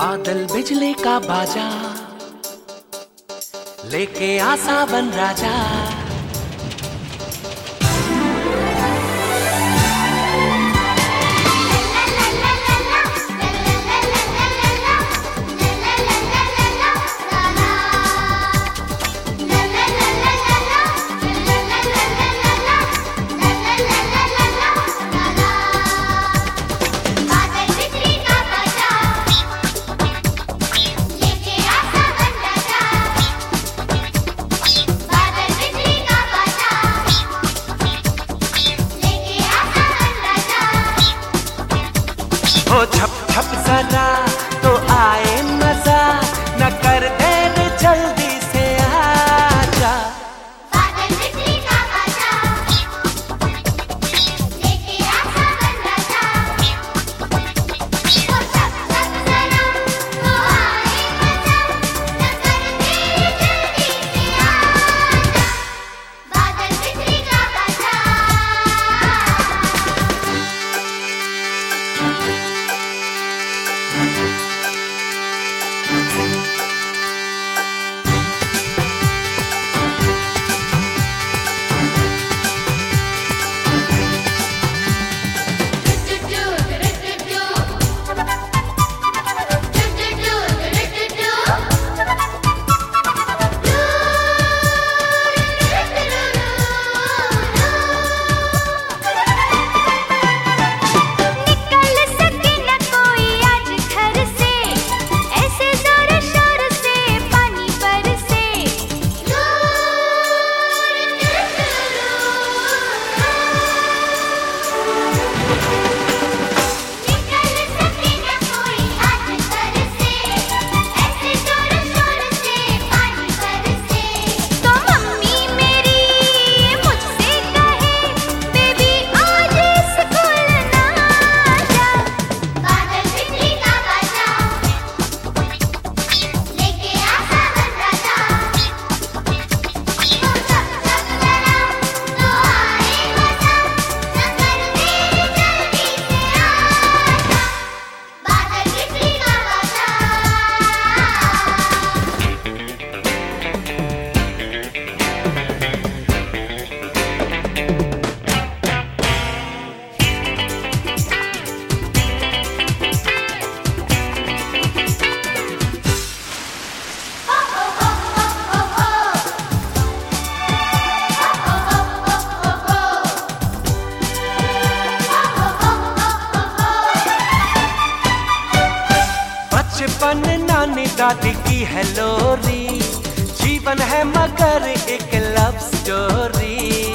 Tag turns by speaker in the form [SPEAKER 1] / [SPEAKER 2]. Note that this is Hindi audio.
[SPEAKER 1] बादल बिजली का बाजा लेके आ सावन राजा। हो छप छप सजा तो आए मजा, न कर देर जल्दी से आजा।
[SPEAKER 2] बादल बिजली का बाजा लेके आ सावन राजा। हो छप छप सजा तो आए मजा, न कर देर जल्दी से आजा। बादल बिजली का बाजा।
[SPEAKER 1] बचपन नानी दादी की है लोरी, जीवन है मगर एक लव स्टोरी।